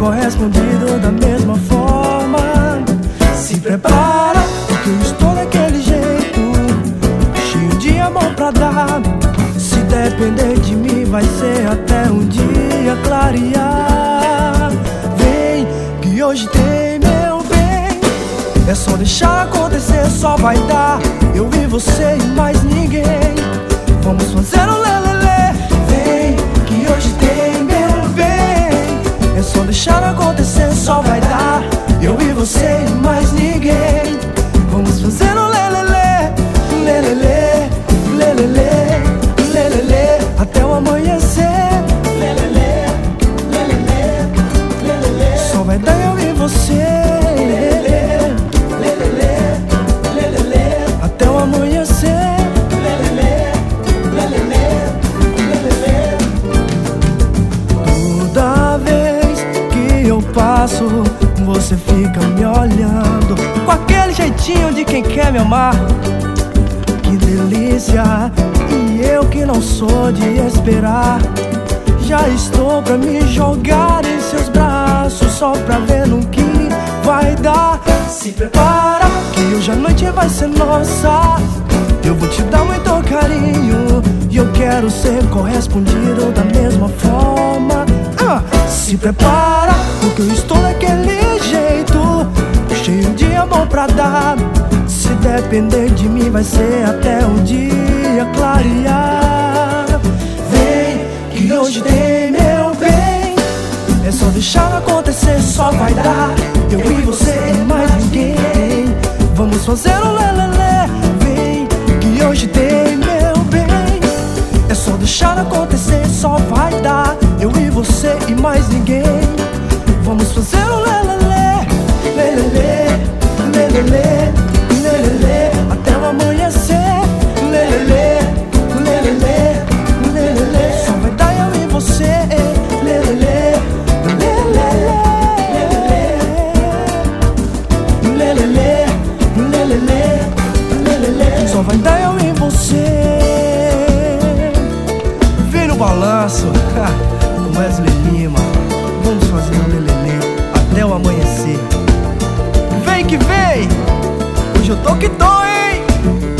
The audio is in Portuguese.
correspondido da mesma forma. Se prepara, porque eu estou daquele jeito, cheio de amor pra dar. Se depender de mim, vai ser até um dia clarear. Vem, que hoje tem, meu bem. É só deixar acontecer, só vai dar eu e você e mais ninguém. Vamos fazer um lelelê. Vem, que hoje tem, meu bem. É só deixar acontecer, só vai dar eu e você e mais ninguém. Vamos fazer um lelelê, lelelê, lelelê, lelelê, até o amanhecer. Lelelê, lelelê, lelelê, só vai dar eu e você. Lelelê, lelelê, lelelê, até o amanhecer. Lelelê, lelelê, lelelê. Toda vez que eu passo, você fica me olhando com aquele jeitinho de quem quer me amar. Que delícia! E eu que não sou de esperar, já estou pra me jogar em seus braços, só pra ver no que vai dar. Se prepara, que hoje a noite vai ser nossa. Eu vou te dar muito carinho e eu quero ser correspondido da mesma forma. Se prepara, porque eu estou daquele jeito, cheio de amor pra dar. Se depender de mim, vai ser até um dia clarear. Vem, que hoje tem, meu bem. É só deixar acontecer, só vai dar eu e você e mais ninguém. Vamos fazer um lelelê. Vem, que hoje tem, meu bem. É só deixar acontecer, só vai dar eu e você e mais ninguém. Vamos fazer um lelelê, lelelê, lelelê, lelelê, até o amanhecer. Lelelê, lelelê, lelelê, só vai dar eu e você. Lelelê, lelelê, lelelê, lelelê, lelelê, só vai dar eu e você. Vem no balanço com Wesley Lima. Vamos fazer um lelelê até o amanhecer. Vem que vem, hoje eu tô que tô, hein?